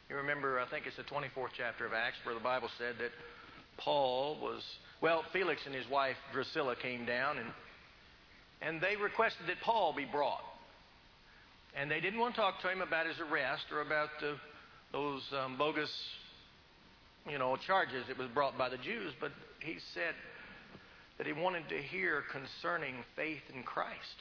You remember, I think it's the 24th chapter of Acts where the Bible said that Felix and his wife Drusilla came down and they requested that Paul be brought. And they didn't want to talk to him about his arrest or about those bogus, charges that was brought by the Jews, but he said that he wanted to hear concerning faith in Christ.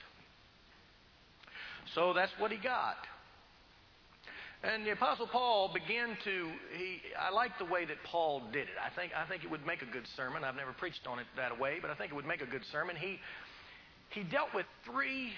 So that's what he got. And the Apostle Paul I like the way that Paul did it. I think it would make a good sermon. I've never preached on it that way, but I think it would make a good sermon. He dealt with three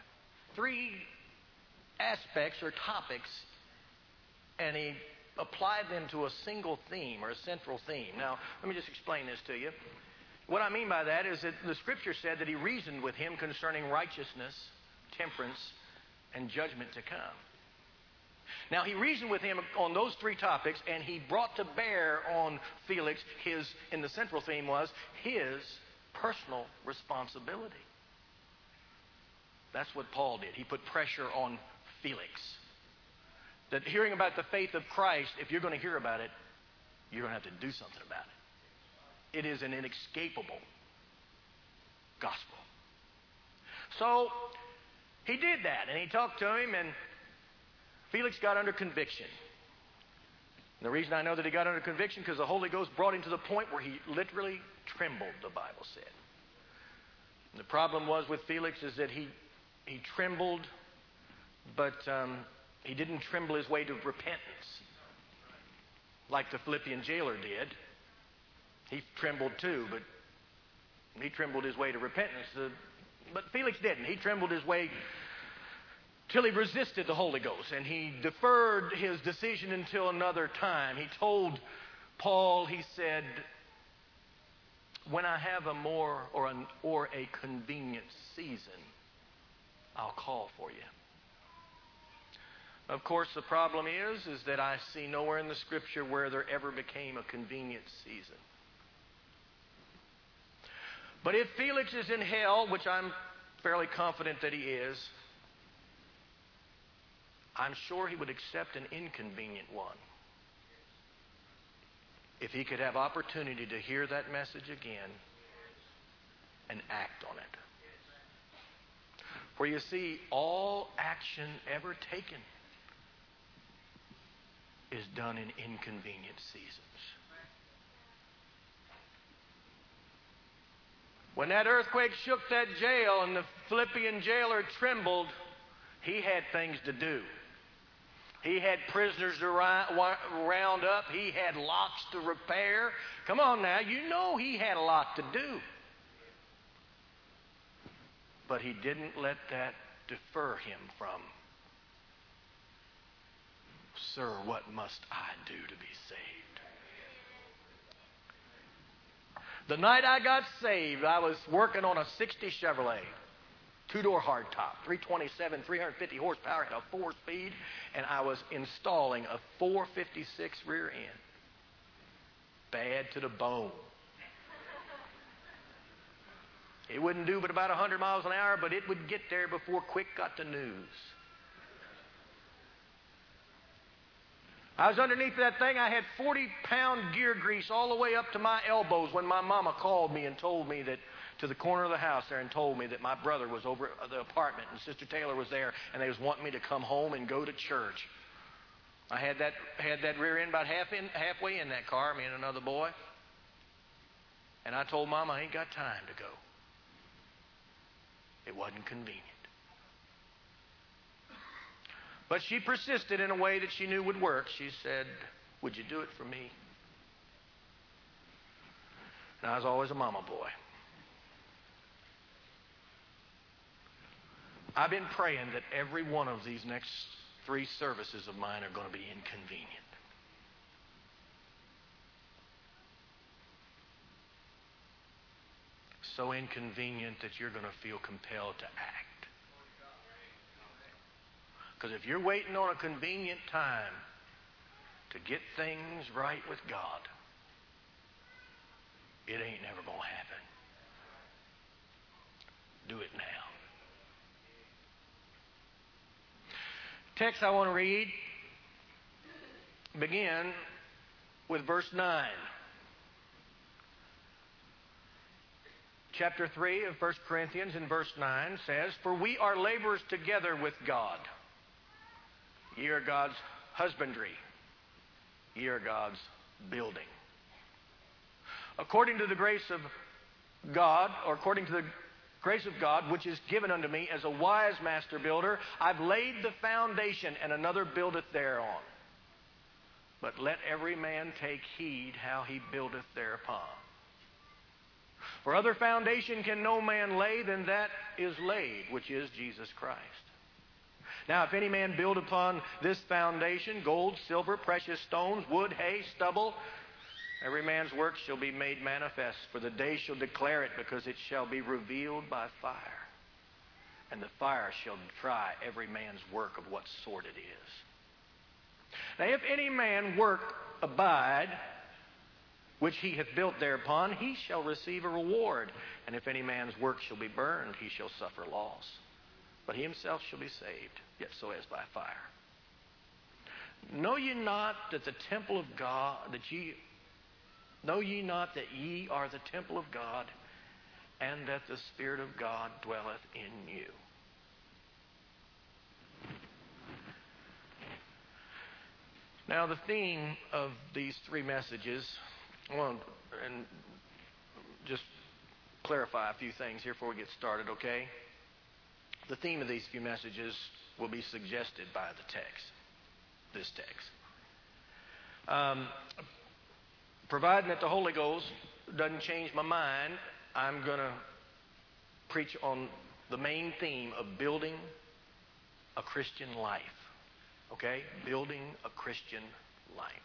aspects or topics, and he applied them to a single theme or a central theme. Now, let me just explain this to you. What I mean by that is that the Scripture said that he reasoned with him concerning righteousness, temperance, and judgment to come. Now, he reasoned with him on those three topics, and he brought to bear on Felix and the central theme was his personal responsibility. That's what Paul did. He put pressure on Felix. That hearing about the faith of Christ, if you're going to hear about it, you're going to have to do something about it. It is an inescapable gospel. So, he did that, and he talked to him, and Felix got under conviction. And the reason I know that he got under conviction because the Holy Ghost brought him to the point where he literally trembled, the Bible said. And the problem was with Felix is that he trembled, but he didn't tremble his way to repentance like the Philippian jailer did. He trembled too, but he trembled his way to repentance. But Felix didn't. He trembled his way till he resisted the Holy Ghost, and he deferred his decision until another time. He told Paul, he said, when I have a convenient season, I'll call for you. Of course, the problem is that I see nowhere in the Scripture where there ever became a convenient season. But if Felix is in hell, which I'm fairly confident that he is, I'm sure he would accept an inconvenient one if he could have opportunity to hear that message again and act on it. For you see, all action ever taken is done in inconvenient seasons. When that earthquake shook that jail and the Philippian jailer trembled, he had things to do. He had prisoners to round up. He had locks to repair. Come on now, you know he had a lot to do. But he didn't let that defer him from, sir, what must I do to be saved? The night I got saved, I was working on a 60 Chevrolet. Two-door hardtop, 327, 350 horsepower, had a 4-speed, and I was installing a 456 rear end. Bad to the bone. It wouldn't do but about 100 miles an hour, but it would get there before Quick got the news. I was underneath that thing. I had 40-pound gear grease all the way up to my elbows when my mama called me and told me that, to the corner of the house there, and told me that my brother was over at the apartment and Sister Taylor was there and they was wanting me to come home and go to church. I had that rear end about halfway in that car, me and another boy. And I told Mama I ain't got time to go. It wasn't convenient. But she persisted in a way that she knew would work. She said, would you do it for me? And I was always a mama boy. I've been praying that every one of these next 3 services of mine are going to be inconvenient. So inconvenient that you're going to feel compelled to act. Because if you're waiting on a convenient time to get things right with God, it ain't never going to happen. Do it now. Text I want to read begin with verse 9. Chapter 3 of 1 Corinthians in verse 9 says, "For we are laborers together with God. Ye are God's husbandry. Ye are God's building." According to the grace of God, or according to the grace of God, which is given unto me as a wise master builder, I've laid the foundation, and another buildeth thereon. But let every man take heed how he buildeth thereupon. For other foundation can no man lay than that is laid, which is Jesus Christ. Now, if any man build upon this foundation gold, silver, precious stones, wood, hay, stubble, every man's work shall be made manifest, for the day shall declare it, because it shall be revealed by fire. And the fire shall try every man's work of what sort it is. Now, if any man work abide, which he hath built thereupon, he shall receive a reward. And if any man's work shall be burned, he shall suffer loss. But he himself shall be saved, yet so as by fire. Know ye not that the temple of God, know ye not that ye are the temple of God, and that the Spirit of God dwelleth in you? Now, the theme of these three messages, I want to just clarify a few things here before we get started, okay? The theme of these few messages will be suggested by the text, this text. Providing that the Holy Ghost doesn't change my mind, I'm going to preach on the main theme of building a Christian life. Okay? Building a Christian life.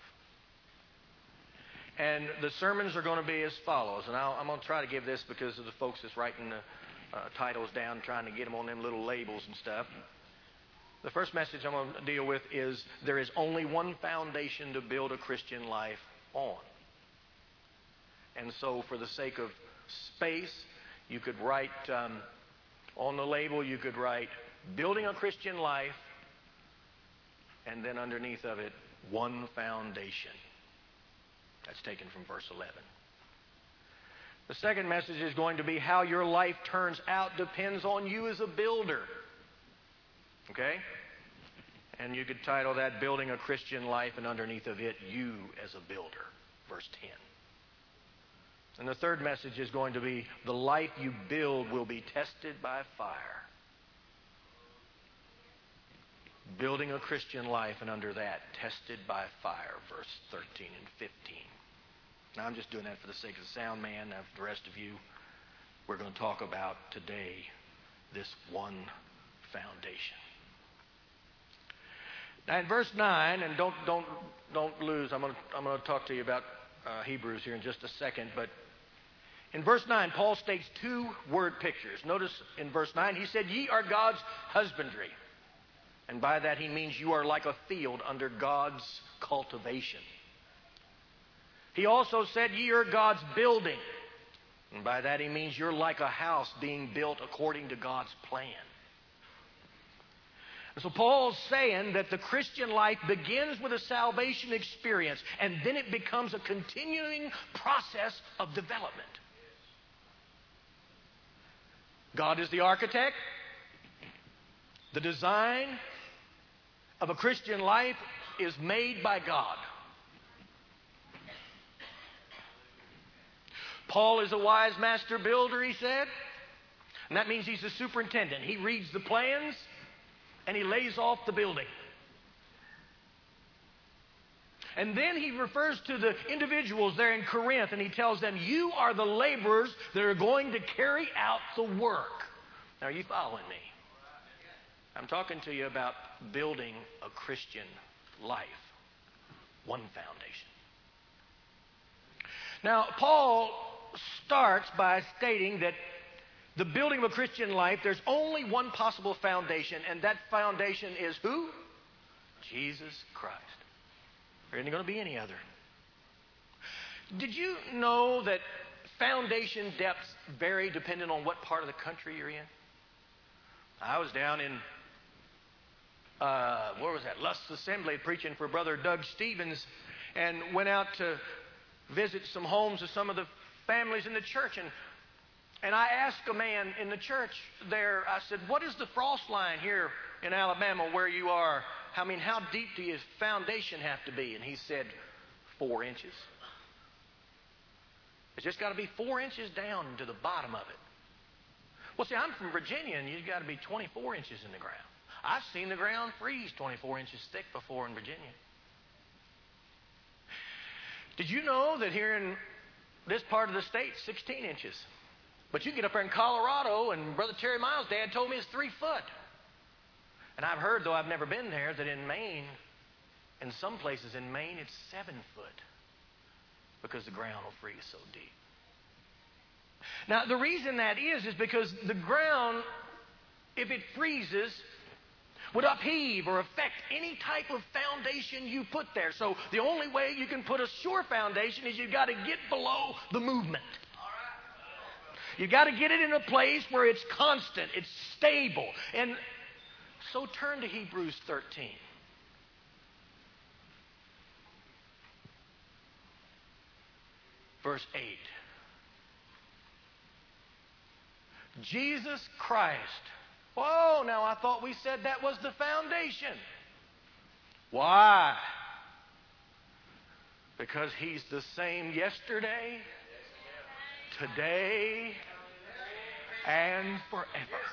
And the sermons are going to be as follows. And I'm going to try to give this because of the folks that's writing the titles down, trying to get them on them little labels and stuff. The first message I'm going to deal with is there is only one foundation to build a Christian life on. And so for the sake of space, you could write on the label, you could write building a Christian life, and then underneath of it, one foundation. That's taken from verse 11. The second message is going to be how your life turns out depends on you as a builder. Okay? And you could title that Building a Christian Life, and underneath of it, You as a Builder. Verse 10. And the third message is going to be the life you build will be tested by fire. Building a Christian life, and under that, tested by fire, verse 13 and 15. Now, I'm just doing that for the sake of the sound man. Now, for the rest of you, we're going to talk about today this one foundation. Now, in verse 9, and don't lose. I'm going to talk to you about Hebrews here in just a second, but in verse 9, Paul states two word pictures. Notice in verse 9, he said, "Ye are God's husbandry." And by that he means you are like a field under God's cultivation. He also said, "Ye are God's building." And by that he means you're like a house being built according to God's plan. And so Paul's saying that the Christian life begins with a salvation experience, and then it becomes a continuing process of development. God is the architect. The design of a Christian life is made by God. Paul is a wise master builder, he said. And that means he's a superintendent. He reads the plans and he lays off the building. And then he refers to the individuals there in Corinth, and he tells them, you are the laborers that are going to carry out the work. Now, are you following me? I'm talking to you about building a Christian life. One foundation. Now, Paul starts by stating that the building of a Christian life, there's only one possible foundation, and that foundation is who? Jesus Christ. There isn't going to be any other. Did you know that foundation depths vary depending on what part of the country you're in? I was down in where was that? Lust's Assembly, preaching for Brother Doug Stevens, and went out to visit some homes of some of the families in the church. And I asked a man in the church there, I said, what is the frost line here in Alabama where you are? I mean, how deep do your foundation have to be? And he said, 4 inches. It's just got to be 4 inches down to the bottom of it. Well, see, I'm from Virginia, and you've got to be 24 inches in the ground. I've seen the ground freeze 24 inches thick before in Virginia. Did you know that here in this part of the state, 16 inches? But you get up there in Colorado, and Brother Terry Miles' dad told me it's 3 foot. And I've heard, though I've never been there, that in Maine, in some places in Maine, it's 7 foot because the ground will freeze so deep. Now, the reason that is because the ground, if it freezes, would upheave or affect any type of foundation you put there. So the only way you can put a sure foundation is you've got to get below the movement. You've got to get it in a place where it's constant, it's stable. And so turn to Hebrews 13. Verse 8. Jesus Christ. Whoa, now I thought we said that was the foundation. Why? Because He's the same yesterday, today, and forever.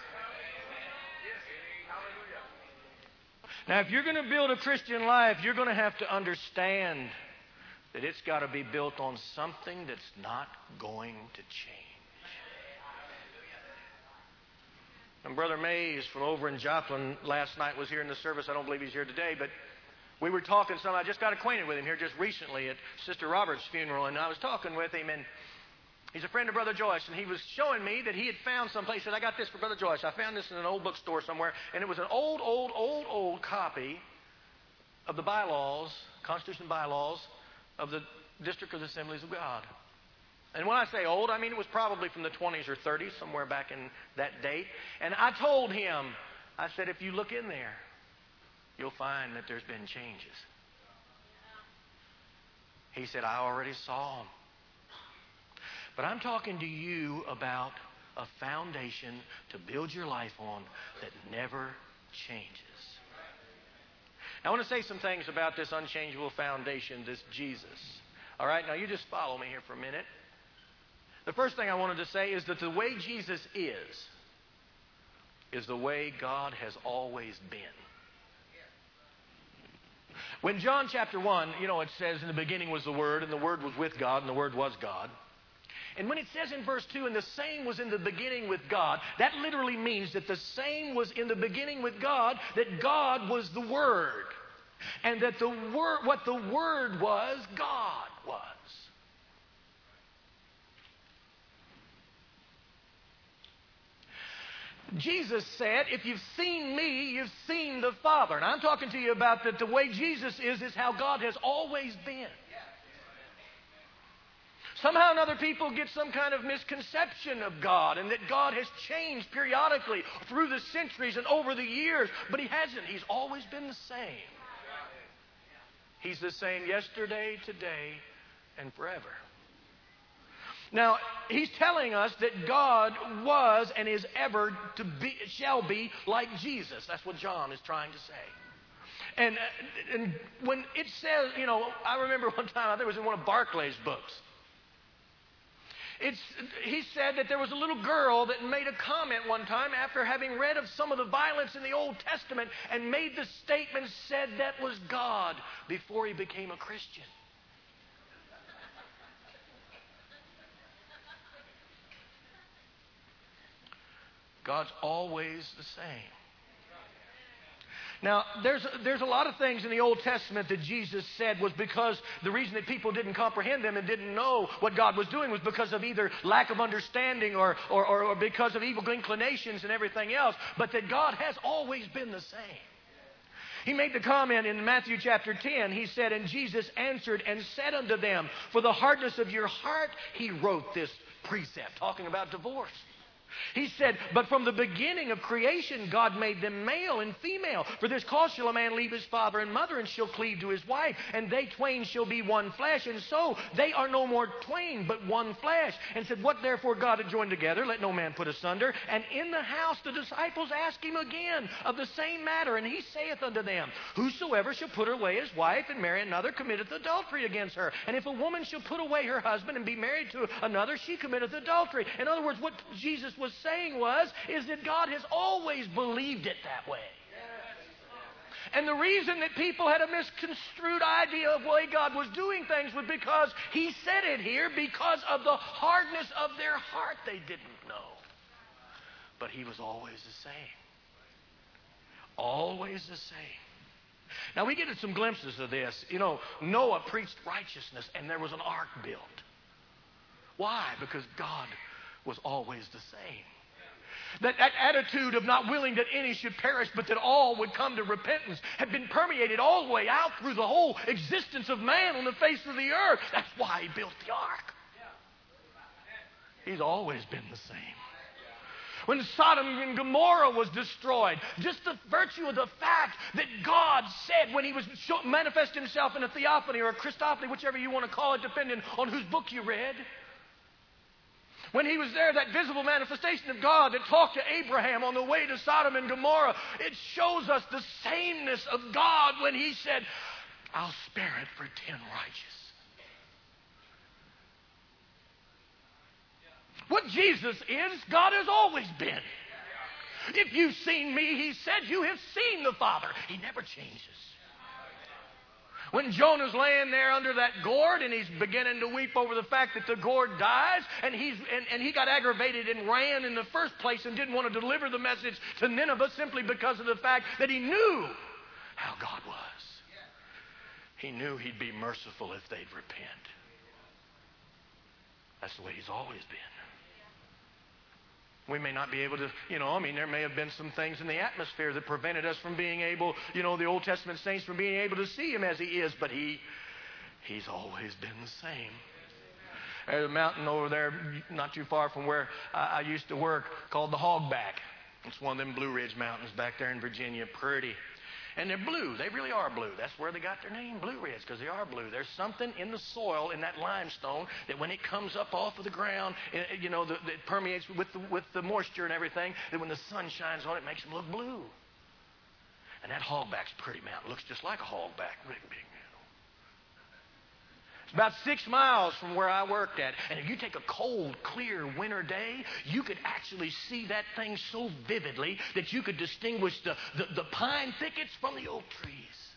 Now, if you're going to build a Christian life, you're going to have to understand that it's got to be built on something that's not going to change. And Brother Mays from over in Joplin last night was here in the service. I don't believe he's here today, but we were talking some. I just got acquainted with him here just recently at Sister Robert's funeral, and I was talking with him, and he's a friend of Brother Joyce, and he was showing me that he had found someplace. He said, I got this for Brother Joyce. I found this in an old bookstore somewhere, and it was an old copy of the bylaws, Constitution bylaws of the District of the Assemblies of God. And when I say old, I mean it was probably from the 20s or 30s, somewhere back in that date. And I told him, I said, if you look in there, you'll find that there's been changes. He said, I already saw them. But I'm talking to you about a foundation to build your life on that never changes. Now, I want to say some things about this unchangeable foundation, this Jesus. All right, now you just follow me here for a minute. The first thing I wanted to say is that the way Jesus is the way God has always been. When John chapter 1, it says in the beginning was the Word, and the Word was with God, and the Word was God. And when it says in verse 2, and the same was in the beginning with God, that literally means that the same was in the beginning with God, that God was the Word. And that what the Word was, God was. Jesus said, if you've seen me, you've seen the Father. And I'm talking to you about that the way Jesus is how God has always been. Somehow or another people get some kind of misconception of God and that God has changed periodically through the centuries and over the years. But He hasn't. He's always been the same. He's the same yesterday, today, and forever. Now, He's telling us that God was and is ever to be, shall be like Jesus. That's what John is trying to say. And when it says, I remember one time, I think it was in one of Barclay's books. He said that there was a little girl that made a comment one time after having read of some of the violence in the Old Testament and made the statement, said that was God before he became a Christian. God's always the same. Now, there's a lot of things in the Old Testament that Jesus said was because the reason that people didn't comprehend them and didn't know what God was doing was because of either lack of understanding or because of evil inclinations and everything else, but that God has always been the same. He made the comment in Matthew chapter 10, He said, and Jesus answered and said unto them, for the hardness of your heart, He wrote this precept, talking about divorce. He said, but from the beginning of creation, God made them male and female. For this cause shall a man leave his father and mother, and shall cleave to his wife, and they twain shall be one flesh. And so they are no more twain, but one flesh. And said, what therefore God had joined together, let no man put asunder. And in the house the disciples asked him again of the same matter. And he saith unto them, whosoever shall put away his wife and marry another committeth adultery against her. And if a woman shall put away her husband and be married to another, she committeth adultery. In other words, what Jesus was saying is that God has always believed it that way. And the reason that people had a misconstrued idea of the way God was doing things was because he said it here, because of the hardness of their heart they didn't know. But he was always the same. Always the same. Now we get some glimpses of this. You know, Noah preached righteousness and there was an ark built. Why? Because God was always the same. That attitude of not willing that any should perish, but that all would come to repentance had been permeated all the way out through the whole existence of man on the face of the earth. That's why he built the ark. He's always been the same. When Sodom and Gomorrah was destroyed, just the virtue of the fact that God said when he was manifesting himself in a theophany or a Christophany, whichever you want to call it, depending on whose book you read. When he was there, that visible manifestation of God that talked to Abraham on the way to Sodom and Gomorrah, it shows us the sameness of God when he said, I'll spare it for 10 righteous. What Jesus is, God has always been. If you've seen me, he said, you have seen the Father. He never changes. When Jonah's laying there under that gourd and he's beginning to weep over the fact that the gourd dies, and he got aggravated and ran in the first place and didn't want to deliver the message to Nineveh simply because of the fact that he knew how God was. He knew he'd be merciful if they'd repent. That's the way he's always been. We may not be able to, there may have been some things in the atmosphere that prevented us from being able, the Old Testament saints from being able to see him as he is, but he's always been the same. There's a mountain over there not too far from where I used to work called the Hogback. It's one of them Blue Ridge Mountains back there in Virginia, pretty. And they're blue. They really are blue. That's where they got their name, Blue Ridge, because they are blue. There's something in the soil, in that limestone, that when it comes up off of the ground, it permeates with the moisture and everything, that when the sun shines on it, it makes them look blue. And that Hogback's a pretty mountain. Looks just like a hogback. Really big. It's about 6 miles from where I worked at. And if you take a cold, clear winter day, you could actually see that thing so vividly that you could distinguish the pine thickets from the oak trees.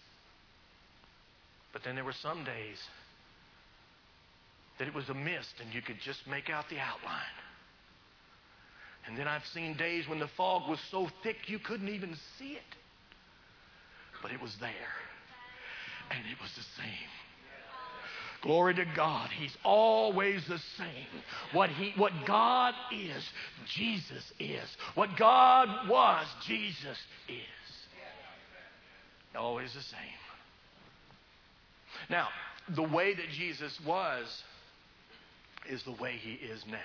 But then there were some days that it was a mist and you could just make out the outline. And then I've seen days when the fog was so thick you couldn't even see it. But it was there. And it was the same. Glory to God. He's always the same. What God is, Jesus is. What God was, Jesus is. Always the same. Now, the way that Jesus was is the way he is now.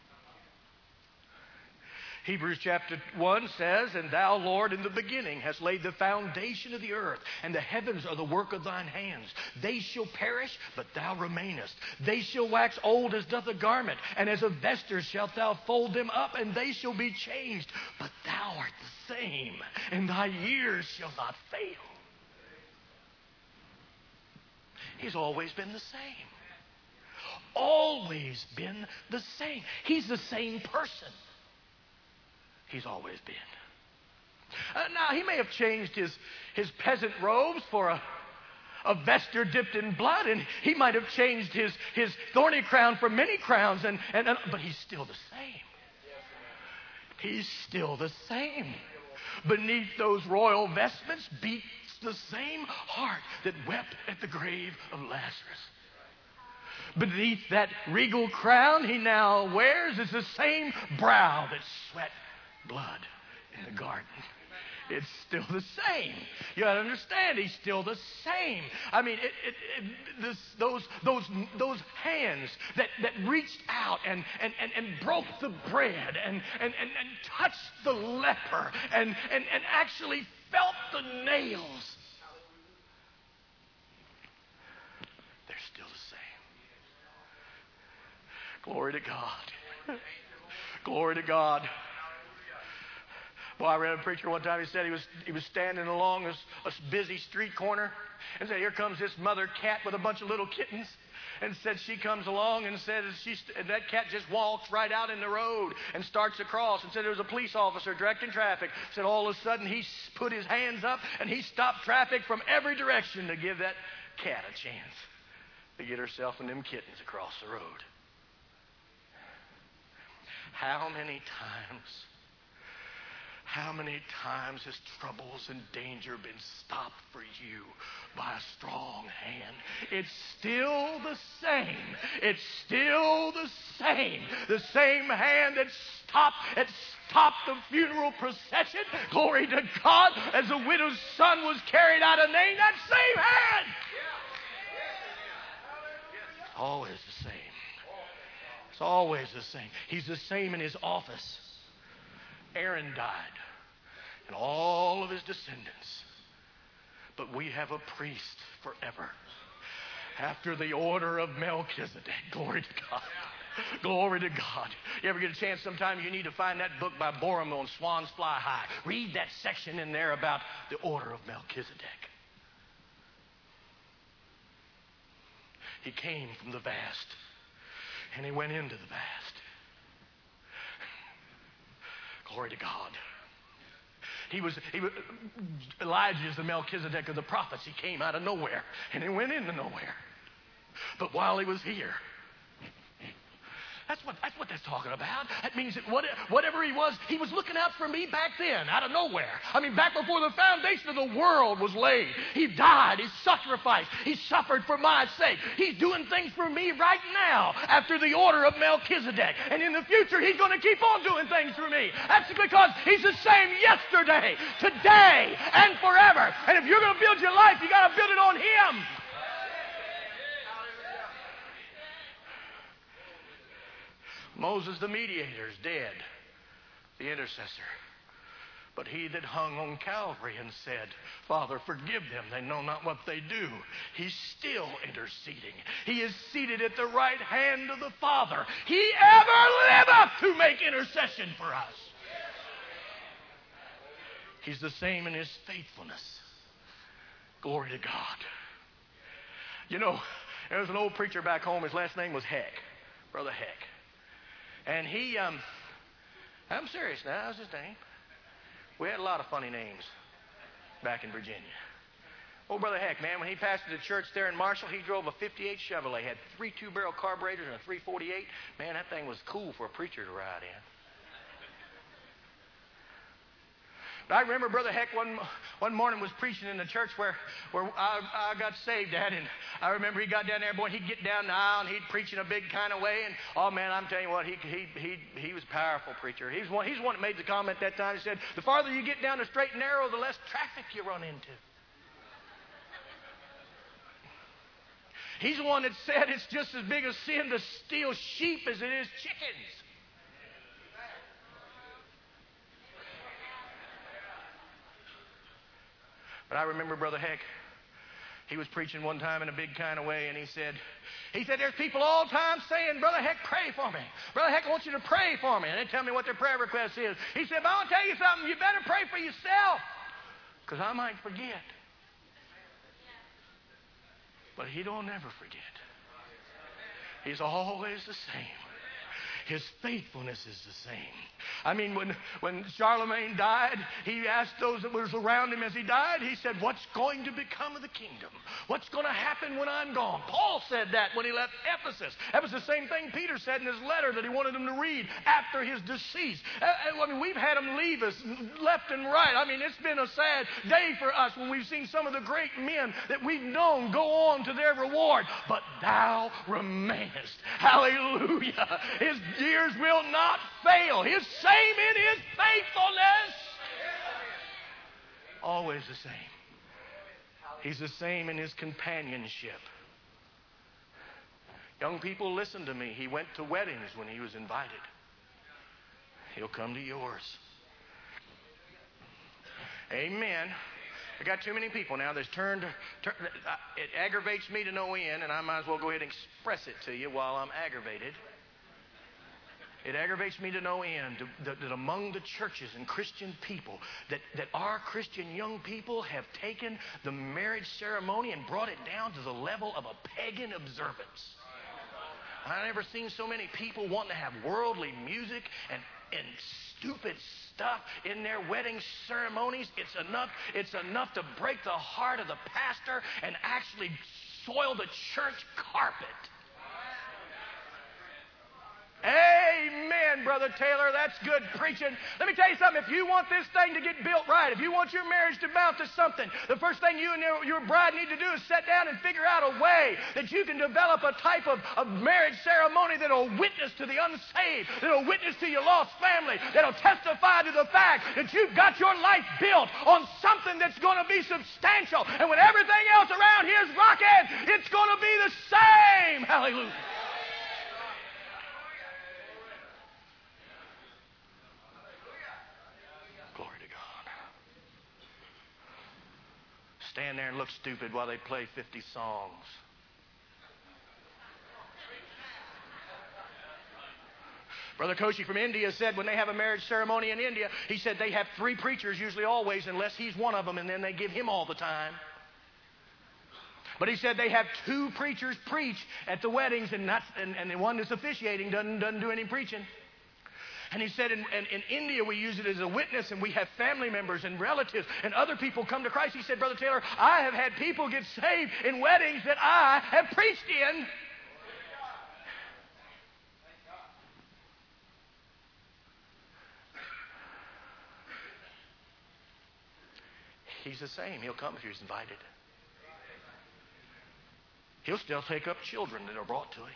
Hebrews chapter 1 says, and thou, Lord, in the beginning hast laid the foundation of the earth, and the heavens are the work of thine hands. They shall perish, but thou remainest. They shall wax old as doth a garment, and as a vesture shalt thou fold them up, and they shall be changed. But thou art the same, and thy years shall not fail. He's always been the same. Always been the same. He's the same person. He's always been. Now, he may have changed his peasant robes for a vesture dipped in blood, and he might have changed his thorny crown for many crowns, but he's still the same. He's still the same. Beneath those royal vestments beats the same heart that wept at the grave of Lazarus. Beneath that regal crown he now wears is the same brow that sweat blood in the garden. It's still the same. You got to understand, He's still the same. I mean, those hands that reached out and broke the bread and touched the leper and actually felt the nails. They're still the same. Glory to God. Glory to God. Well, I read a preacher one time. He said he was standing along a busy street corner, and said, "Here comes this mother cat with a bunch of little kittens." And said she comes along and said that cat just walks right out in the road and starts across. And said there was a police officer directing traffic. Said all of a sudden he put his hands up and he stopped traffic from every direction to give that cat a chance to get herself and them kittens across the road. How many times has troubles and danger been stopped for you by a strong hand? It's still the same. It's still the same. The same hand that stopped the funeral procession, glory to God, as the widow's son was carried out of Nain, that same hand. It's always the same. It's always the same. He's the same in His office. Aaron died, and all of his descendants. But we have a priest forever, after the order of Melchizedek. Glory to God. Glory to God. You ever get a chance sometime, you need to find that book by Borum on Swans Fly High. Read that section in there about the order of Melchizedek. He came from the vast, and He went into the vast. Glory to God. Elijah is the Melchizedek of the prophets. He came out of nowhere and he went into nowhere. But while he was here, that's what that's talking about. That means that whatever he was looking out for me back then, out of nowhere. I mean, back before the foundation of the world was laid. He died. He sacrificed. He suffered for my sake. He's doing things for me right now after the order of Melchizedek. And in the future, He's going to keep on doing things for me. That's because He's the same yesterday, today, and forever. And if you're going to build your life, you got to build it on Him. Moses the mediator is dead, the intercessor. But He that hung on Calvary and said, "Father, forgive them, they know not what they do," He's still interceding. He is seated at the right hand of the Father. He ever liveth to make intercession for us. He's the same in His faithfulness. Glory to God. You know, there was an old preacher back home. His last name was Heck, Brother Heck. And he, I'm serious now, that was his name. We had a lot of funny names back in Virginia. Old Brother Heck, man, when he pastored the church there in Marshall, he drove a 58 Chevrolet, had 3 2-barrel carburetors and a 348. Man, that thing was cool for a preacher to ride in. But I remember Brother Heck one morning was preaching in the church where I got saved at, and I remember he got down there, boy, he'd get down the aisle and he'd preach in a big kind of way, and oh man, I'm telling you what, he was a powerful preacher. He's one that made the comment that time. He said, "The farther you get down the straight and narrow, the less traffic you run into." He's the one that said it's just as big a sin to steal sheep as it is chickens. But I remember Brother Heck, he was preaching one time in a big kind of way, and he said, "There's people all the time saying, 'Brother Heck, pray for me. Brother Heck, I want you to pray for me.' And they tell me what their prayer request is. He said, 'But I want to tell you something. You better pray for yourself, because I might forget.'" But He don't ever forget. He's always the same. His faithfulness is the same. I mean, when Charlemagne died, he asked those that was around him as he died, he said, "What's going to become of the kingdom? What's going to happen when I'm gone?" Paul said that when he left Ephesus. That was the same thing Peter said in his letter that he wanted them to read after his decease. I mean, we've had them leave us left and right. I mean, it's been a sad day for us when we've seen some of the great men that we've known go on to their reward. But thou remainest. Hallelujah. His years will not fail. His same in His faithfulness. Always the same. He's the same in his companionship. Young people, listen to me. He went to weddings when he was invited. He'll come to yours. Amen. I got too many people now that's turned. It aggravates me to no end, and I might as well go ahead and express it to you while I'm aggravated. It aggravates me to no end that among the churches and Christian people, that our Christian young people have taken the marriage ceremony and brought it down to the level of a pagan observance. I've never seen so many people wanting to have worldly music and stupid stuff in their wedding ceremonies. It's enough to break the heart of the pastor and actually soil the church carpet. Amen, Brother Taylor. That's good preaching. Let me tell you something. If you want this thing to get built right, if you want your marriage to mount to something, the first thing you and your bride need to do is sit down and figure out a way that you can develop a type of marriage ceremony that will witness to the unsaved, that will witness to your lost family, that will testify to the fact that you've got your life built on something that's going to be substantial. And when everything else around here is rocking, it's going to be the same. Hallelujah. Stand there and look stupid while they play 50 songs. Brother Koshi from India said when they have a marriage ceremony in India, he said they have 3 preachers, usually always, unless he's one of them, and then they give him all the time. But he said they have 2 preachers preach at the weddings, and the one that's officiating doesn't do any preaching. And he said in India we use it as a witness, and we have family members and relatives and other people come to Christ. He said, Brother Taylor, I have had people get saved in weddings that I have preached in. He's the same. He'll come if he's invited. He'll still take up children that are brought to him.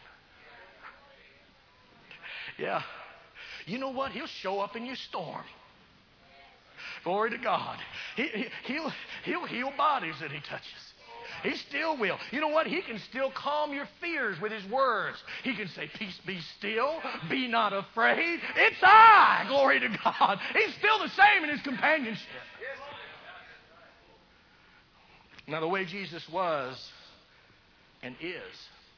Yeah. You know what? He'll show up in your storm. Glory to God. He'll heal bodies that he touches. He still will. You know what? He can still calm your fears with his words. He can say, peace be still. Be not afraid. It's I. Glory to God. He's still the same in his companionship. Now, the way Jesus was and is,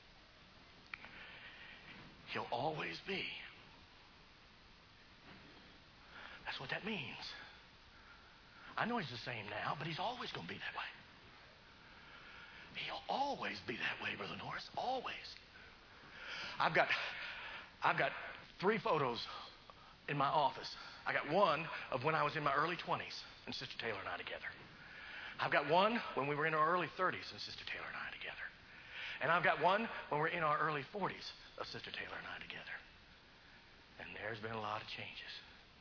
he'll always be. That's what that means. I know he's the same now, but he's always going to be that way. He'll always be that way, Brother Norris. Always. I've got 3 photos in my office. I got one of when I was in my early 20s and Sister Taylor and I together. I've got one when we were in our early 30s and Sister Taylor and I together. And I've got one when we're in our early 40s of Sister Taylor and I together. And there's been a lot of changes.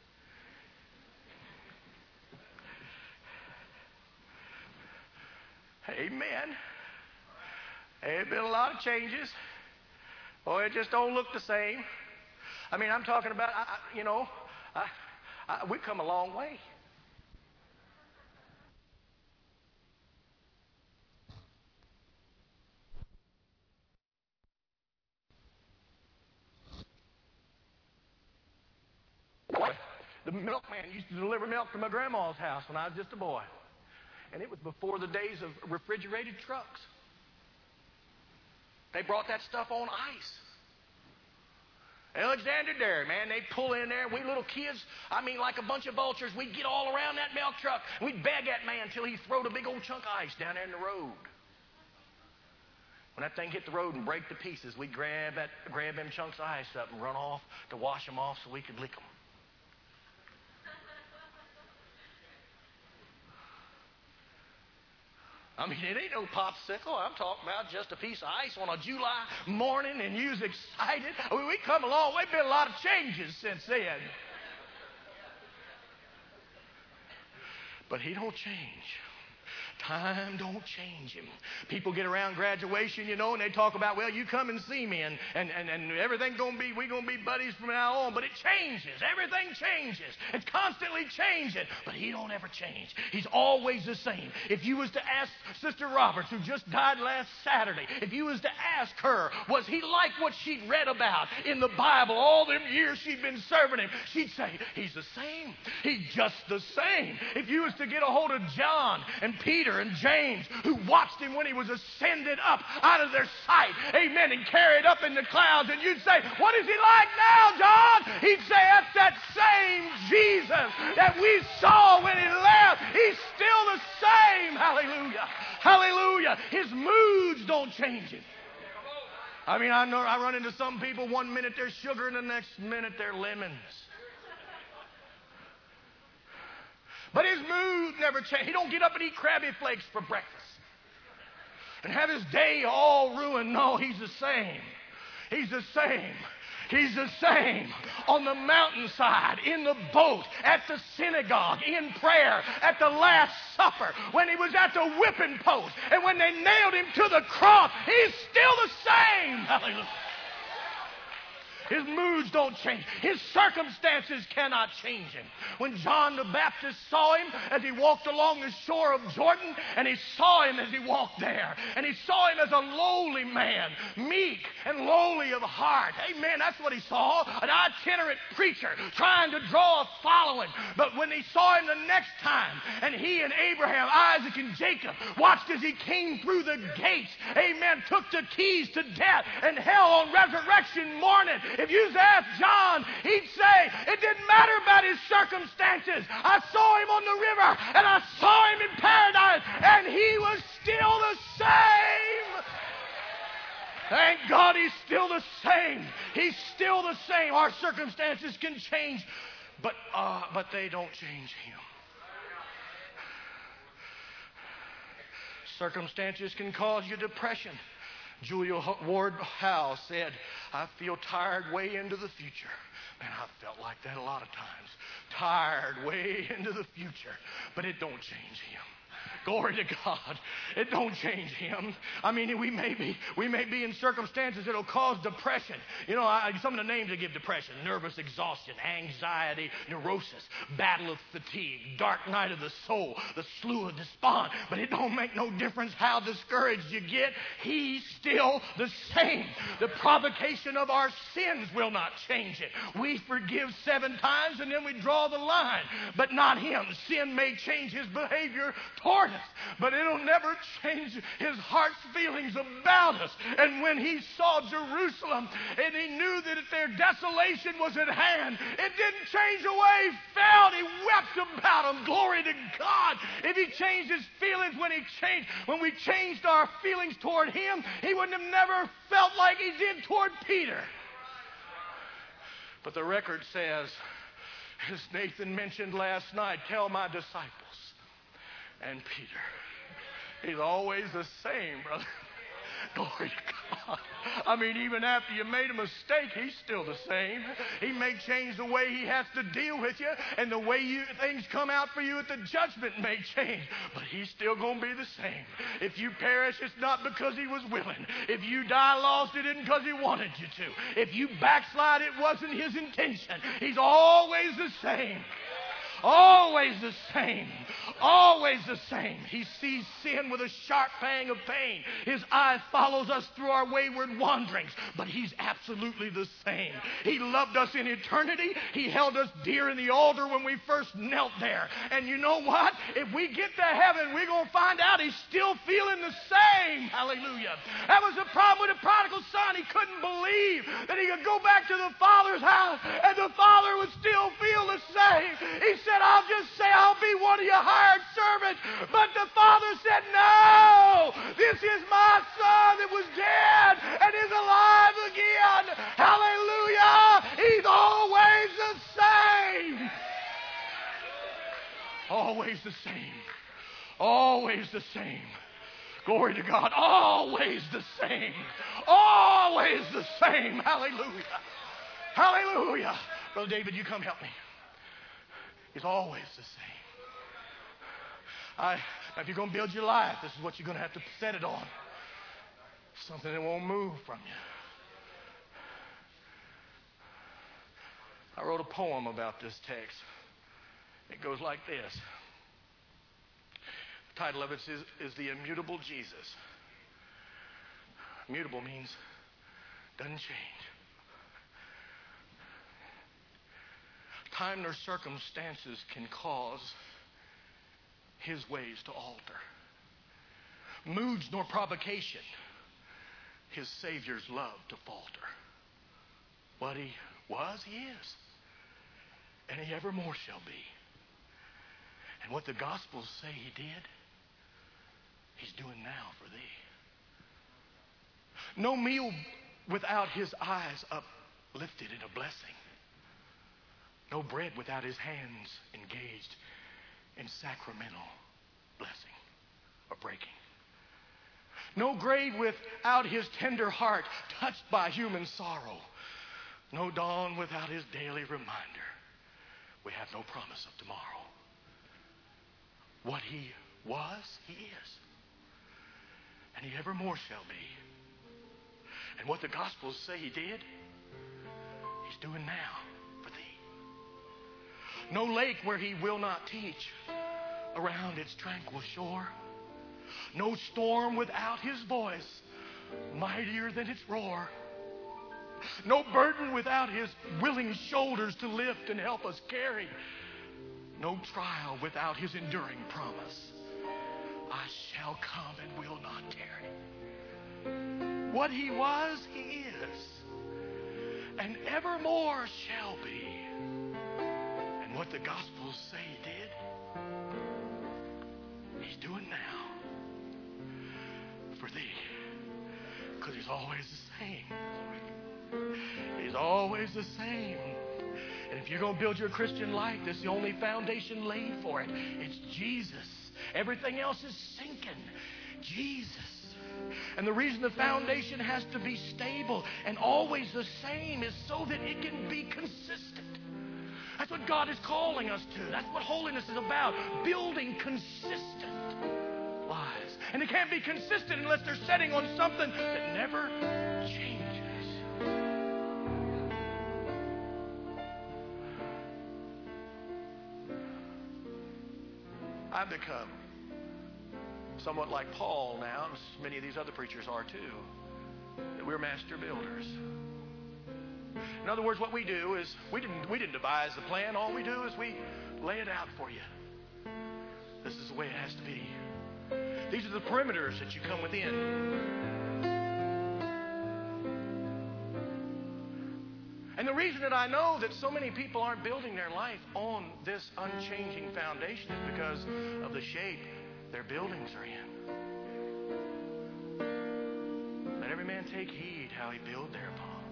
Amen. There's been a lot of changes. Boy, it just don't look the same. I mean, I'm talking about, we've come a long way. The milkman used to deliver milk to my grandma's house when I was just a boy. And it was before the days of refrigerated trucks. They brought that stuff on ice. Alexander Dairy, man, they'd pull in there. We little kids, like a bunch of vultures, we'd get all around that milk truck. And we'd beg that man until he throwed a big old chunk of ice down there in the road. When that thing hit the road and break to pieces, we'd grab them chunks of ice up and run off to wash them off so we could lick them. It ain't no popsicle. I'm talking about just a piece of ice on a July morning, and you was excited. We come a long way. Been a lot of changes since then. But he don't change. Time don't change him. People get around graduation, you know, and they talk about, well, you come and see me, and everything's going to be, we're going to be buddies from now on. But it changes. Everything changes. It's constantly changing. But he don't ever change. He's always the same. If you was to ask Sister Roberts, who just died last Saturday, if you was to ask her, was he like what she'd read about in the Bible all them years she'd been serving him, she'd say, he's the same. He's just the same. If you was to get a hold of John and Peter and James, who watched him when he was ascended up out of their sight, amen, and carried up in the clouds, and you'd say, what is he like now, John? He'd say, that's that same Jesus that we saw when he left. He's still the same. Hallelujah. Hallelujah. His moods don't change him. I mean, I know I run into some people, one minute they're sugar and the next minute they're lemons. But his mood never changes. He don't get up and eat Krabby Flakes for breakfast and have his day all ruined. No, he's the same. He's the same. He's the same on the mountainside, in the boat, at the synagogue, in prayer, at the Last Supper, when he was at the whipping post, and when they nailed him to the cross. He's still the same. Hallelujah. His moods don't change. His circumstances cannot change him. When John the Baptist saw him as he walked along the shore of Jordan, and he saw him as he walked there, and he saw him as a lowly man, meek and lowly of heart. Amen. That's what he saw. An itinerant preacher trying to draw a following. But when he saw him the next time, and he and Abraham, Isaac, and Jacob watched as he came through the gates, amen, took the keys to death and hell on resurrection morning. If you ask John, he'd say, it didn't matter about his circumstances. I saw him on the river, and I saw him in paradise, and he was still the same. Thank God he's still the same. He's still the same. Our circumstances can change, but they don't change him. Circumstances can cause you depression. Julia Ward Howe said, I feel tired way into the future. Man, I felt like that a lot of times. Tired way into the future. But it don't change him. Glory to God. It don't change him. I mean, we may be in circumstances that will cause depression. You know, some of the names that give depression: nervous exhaustion, anxiety, neurosis, battle of fatigue, dark night of the soul, the slough of despond. But it don't make no difference how discouraged you get. He's still the same. The provocation of our sins will not change it. We forgive 7 times and then we draw the line. But not him. Sin may change his behavior toward us, but it'll never change his heart's feelings about us. And when he saw Jerusalem and he knew that their desolation was at hand, it didn't change the way he felt. He wept about them. Glory to God. If he changed his feelings when we changed our feelings toward him, he wouldn't have never felt like he did toward Peter. But the record says, as Nathan mentioned last night, tell my disciples. And Peter, he's always the same, brother. Glory to God. I mean, even after you made a mistake, he's still the same. He may change the way he has to deal with you, and the way things come out for you at the judgment may change, but he's still going to be the same. If you perish, it's not because he was willing. If you die lost, it isn't because he wanted you to. If you backslide, it wasn't his intention. He's always the same. Always the same. Always the same. He sees sin with a sharp pang of pain. His eye follows us through our wayward wanderings, but he's absolutely the same. He loved us in eternity. He held us dear in the altar when we first knelt there. And you know what? If we get to heaven, we're going to find out he's still feeling the same. Hallelujah. That was the problem with the prodigal son. He couldn't believe that he could go back to the father's house and the father would still feel the same. He said, I'll just say I'll be one of your hired servants. But the father said, no, this is my son that was dead and is alive again. Hallelujah. He's always the same. Always the same. Always the same. Glory to God. Always the same. Always the same. Hallelujah. Hallelujah. Brother David, you come help me. He's always the same. If you're going to build your life, this is what you're going to have to set it on. Something that won't move from you. I wrote a poem about this text. It goes like this. The title of it is The Immutable Jesus. Immutable means doesn't change. Time nor circumstances can cause his ways to alter. Moods nor provocation his Savior's love to falter. What he was, he is. And he evermore shall be. And what the Gospels say he did, he's doing now for thee. No meal without his eyes uplifted in a blessing. No bread without his hands engaged in sacramental blessing or breaking. No grave without his tender heart touched by human sorrow. No dawn without his daily reminder. We have no promise of tomorrow. What he was, he is. And he evermore shall be. And what the Gospels say he did, he's doing now for thee. No lake where he will not teach around its tranquil shore. No storm without his voice, mightier than its roar. No burden without his willing shoulders to lift and help us carry. No trial without his enduring promise. I shall come and will not tarry. What he was, he is. And evermore shall be. And what the Gospels say he did, he's doing now for thee. Because he's always the same. He's always the same. And if you're going to build your Christian life, this is the only foundation laid for it. It's Jesus. Everything else is sinking. Jesus. And the reason the foundation has to be stable and always the same is so that it can be consistent. That's what God is calling us to. That's what holiness is about. Building consistent lives. And it can't be consistent unless they're setting on something that never changes. I've become somewhat like Paul now, as many of these other preachers are too, that we're master builders. In other words, what we do is we didn't devise the plan. All we do is we lay it out for you. This is the way it has to be. These are the perimeters that you come within. And the reason that I know that so many people aren't building their life on this unchanging foundation is because of the shape their buildings are in. Let every man take heed how he build thereupon.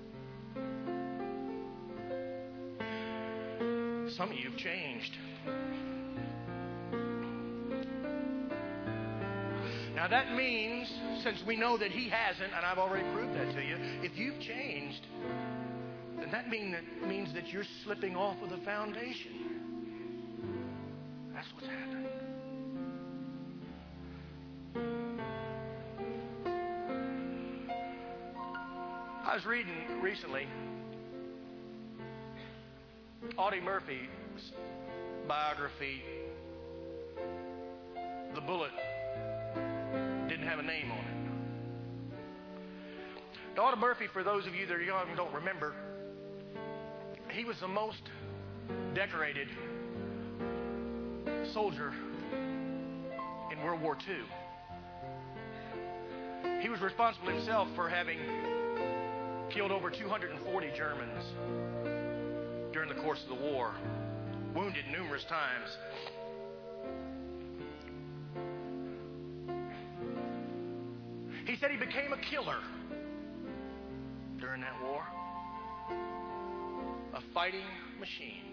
Some of you have changed. Now that means, since we know that he hasn't, and I've already proved that to you, if you've changed, then that means that you're slipping off of the foundation. That's what's happening. I was reading recently Audie Murphy's biography, The Bullet, didn't have a name on it. Audie Murphy, for those of you that are young and don't remember, he was the most decorated soldier in World War II. He was responsible himself for having killed over 240 Germans during the course of the war, wounded numerous times. He said he became a killer during that war, a fighting machine.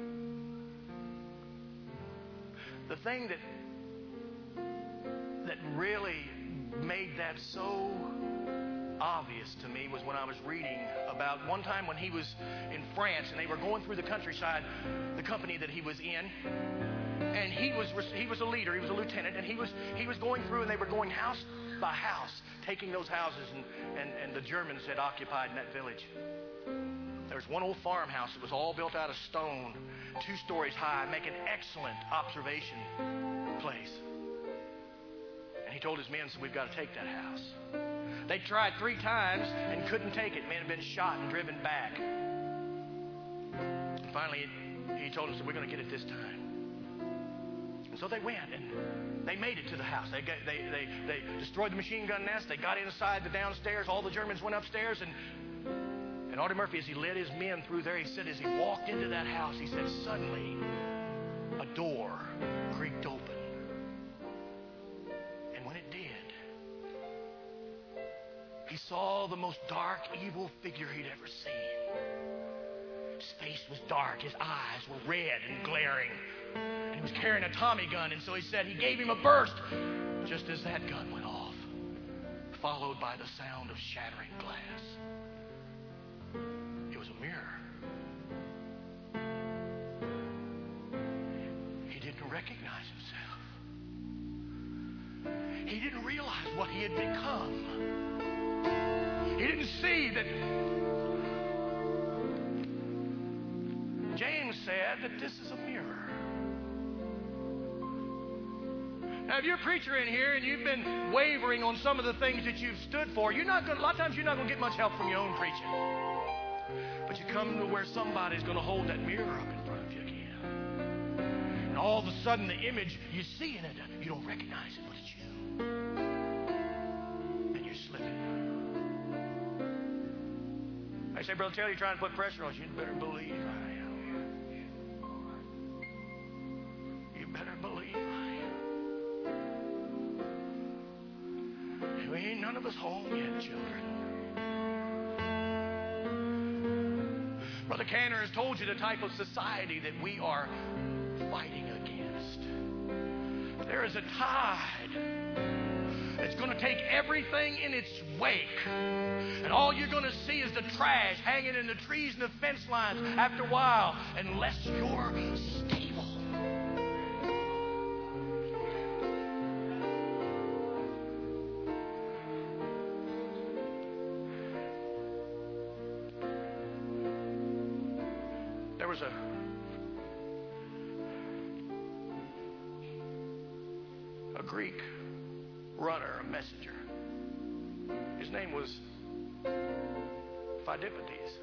The thing that really made that so obvious to me was when I was reading about one time when he was in France and they were going through the countryside, the company that he was in, and he was a leader, he was a lieutenant, and he was going through, and they were going house by house, taking those houses and the Germans had occupied in that village. There was one old farmhouse that was all built out of stone, 2 stories high, making excellent observation place. And he told his men, so we've got to take that house. They tried 3 times and couldn't take it. Men had been shot and driven back. And finally, he told us that we're going to get it this time. And so they went, and they made it to the house. They destroyed the machine gun nest. They got inside the downstairs. All the Germans went upstairs, and Audie Murphy, as he led his men through there, he said, as he walked into that house, he said, suddenly a door creaked open. And when it did, he saw the most dark, evil figure he'd ever seen. His face was dark. His eyes were red and glaring. And he was carrying a Tommy gun. And so he said he gave him a burst just as that gun went off, followed by the sound of shattering glass. It was a mirror. He didn't recognize himself. He didn't realize what he had become. He didn't see that. James said that this is a mirror. Now, if you're a preacher in here and you've been wavering on some of the things that you've stood for, a lot of times you're not going to get much help from your own preaching. But you come to where somebody's going to hold that mirror up in front of you again. And all of a sudden, the image you see in it, you don't recognize it, but it's you. And you're slipping. I say, Brother Taylor, you're trying to put pressure on you. You better believe I am. You better believe I am. We ain't none of us home yet, children. Brother Canner has told you the type of society that we are fighting against. There is a tide that's going to take everything in its wake. And all you're going to see is the trash hanging in the trees and the fence lines after a while, unless you're stable. There was a Greek runner, a messenger. His name was Phidippides.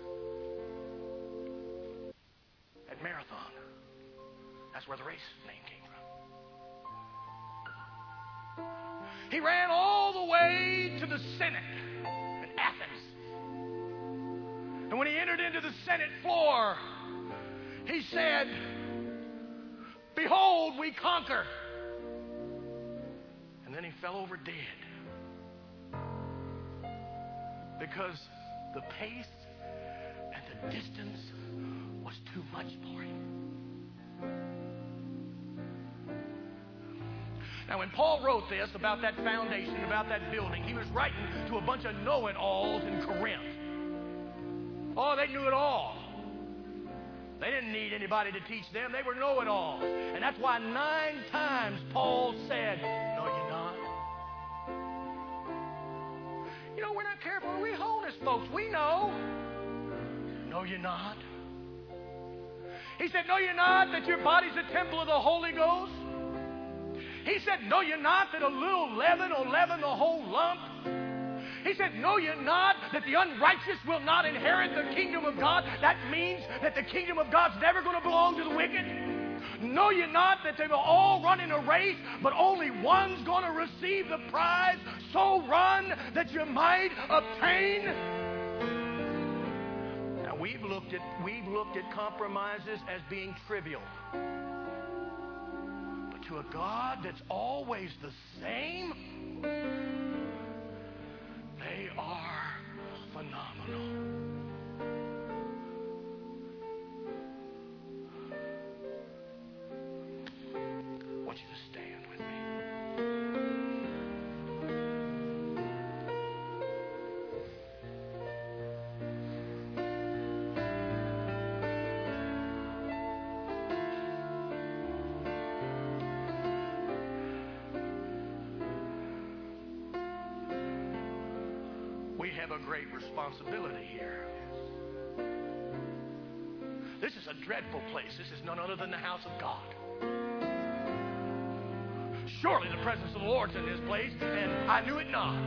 At Marathon. That's where the race name came from. He ran all the way to the Senate in Athens. And when he entered into the Senate floor, he said, "Behold, we conquer." And then he fell over dead. Because the pace and the distance was too much for him. Now, when Paul wrote this about that foundation, about that building, he was writing to a bunch of know-it-alls in Corinth. Oh, they knew it all. They didn't need anybody to teach them. They were know-it-alls. And that's why 9 times Paul said, "No, you're not." You know, we're not careful. We holiness folks. We know. No, you're not. He said, "No, you're not, that your body's a temple of the Holy Ghost." He said, "No, you're not, that a little leaven will leaven the whole lump." He said, "No, you're not, that the unrighteous will not inherit the kingdom of God." That means that the kingdom of God's never going to belong to the wicked. "No, you're not, that they will all run in a race, but only one's going to receive the prize. So run that you might obtain." Now, we've looked at compromises as being trivial. But to a God that's always the same, they are phenomenal. I want you to stand with me. We have a great responsibility here. This is a dreadful place. This is none other than the house of God. Surely the presence of the Lord's in this place, and I knew it not.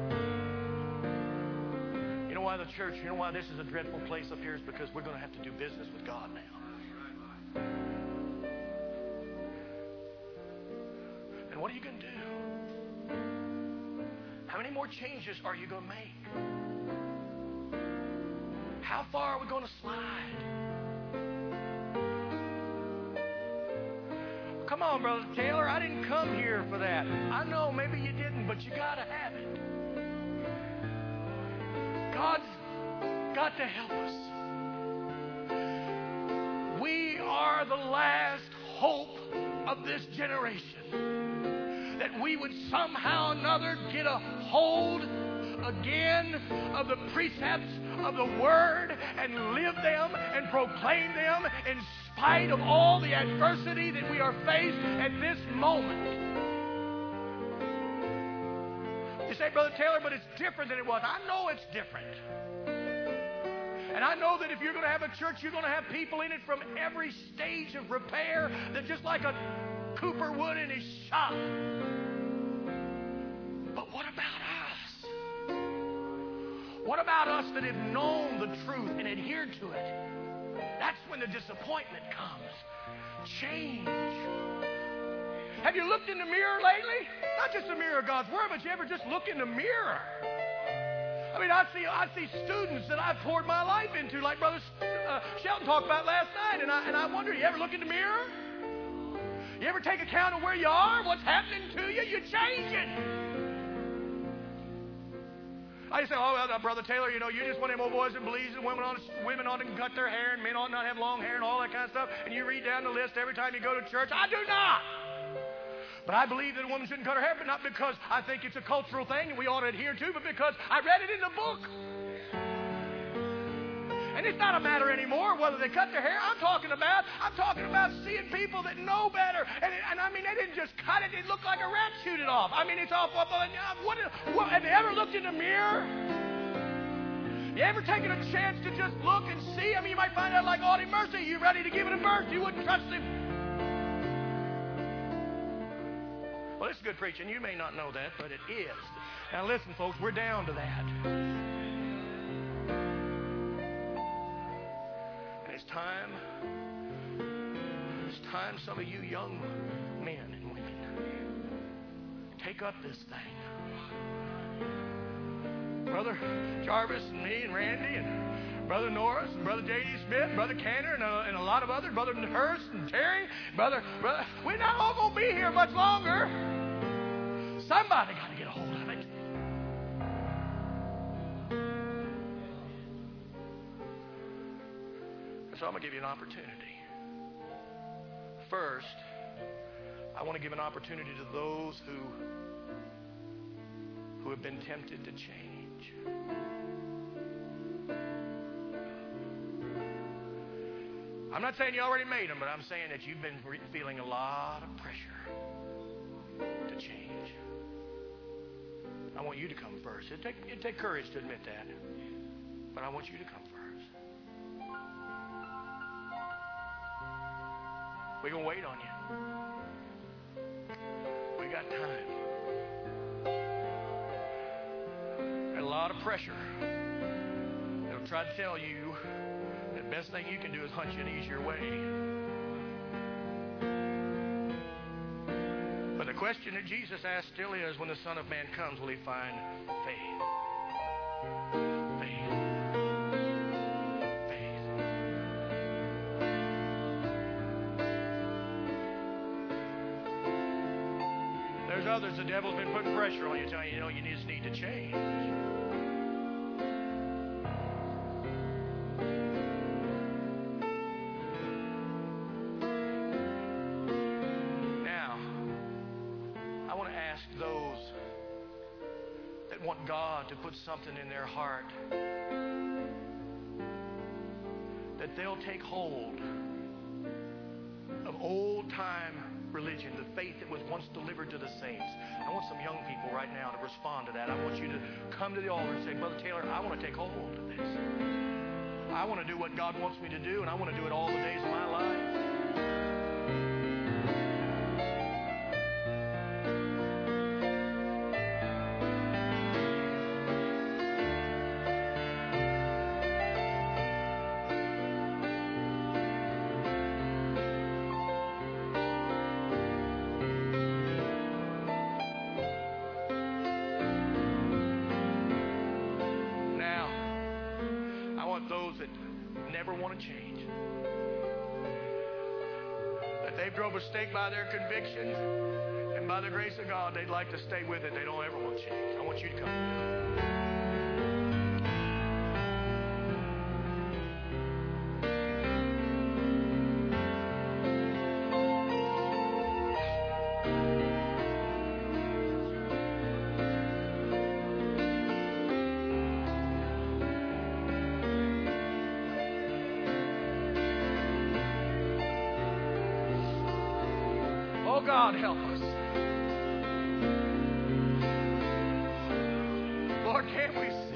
You know why the church, you know why this is a dreadful place up here is because we're going to have to do business with God now. And what are you going to do? How many more changes are you going to make? How far are we going to slide? Come on, Brother Taylor, I didn't come here for that. I know maybe you didn't, but you got to have it. God's got to help us. We are the last hope of this generation. That we would somehow or another get a hold again of the precepts of the Word and live them and proclaim them in spite of all the adversity that we are faced at this moment. You say, Brother Taylor, but it's different than it was. I know it's different. And I know that if you're going to have a church, you're going to have people in it from every stage of repair, that just like a cooper would in his shop. But what about us? What about us that have known the truth and adhered to it? That's when the disappointment comes. Change. Have you looked in the mirror lately? Not just the mirror of God's Word, but you ever just look in the mirror? I mean, I see students that I've poured my life into, like Brother Shelton talked about last night, and I wonder, you ever look in the mirror? You ever take account of where you are, what's happening to you? You're changing. I say, oh, well, Brother Taylor, you know, you're just one of them old boys that believes that women ought to cut their hair and men ought not have long hair and all that kind of stuff, and you read down the list every time you go to church. I do not. But I believe that a woman shouldn't cut her hair, but not because I think it's a cultural thing and we ought to adhere to, but because I read it in the book. And it's not a matter anymore whether they cut their hair. I'm talking about seeing people that know better. And I mean, they didn't just cut it. It looked like a rat chewed it off. I mean, it's off. What, have you ever looked in the mirror? You ever taken a chance to just look and see? I mean, you might find out like Audie Mercy, you ready to give it a birth. You wouldn't trust him. Well, this is good preaching. You may not know that, but it is. Now listen, folks, we're down to that. And it's time some of you young men and women take up this thing. Brother Jarvis and me and Randy and Brother Norris and Brother J.D. Smith, Brother Cantor and a lot of others, Brother Hurst and Terry, brother, we're not all going to be here much longer. Somebody got to get a hold of it. So I'm going to give you an opportunity. First, I want to give an opportunity to those who have been tempted to change. I'm not saying you already made them, but I'm saying that you've been feeling a lot of pressure to change. I want you to come first. It'd take courage to admit that, but I want you to come first. We're going to wait on you. We got time. Got a lot of pressure. They'll try to tell you the best thing you can do is hunt you an easier way. But the question that Jesus asked still is, when the Son of Man comes, will he find faith? Faith. Faith. There's others, the devil's been putting pressure on you, telling you, you just need to change. Those that want God to put something in their heart, that they'll take hold of old-time religion, the faith that was once delivered to the saints. I want some young people right now to respond to that. I want you to come to the altar and say, Brother Taylor, I want to take hold of this. I want to do what God wants me to do, and I want to do it all the days of my life. Those that never want to change, that they've drove a stake by their convictions, and by the grace of God, they'd like to stay with it. They don't ever want to change. I want you to come. Oh, God, help us. Lord, can't we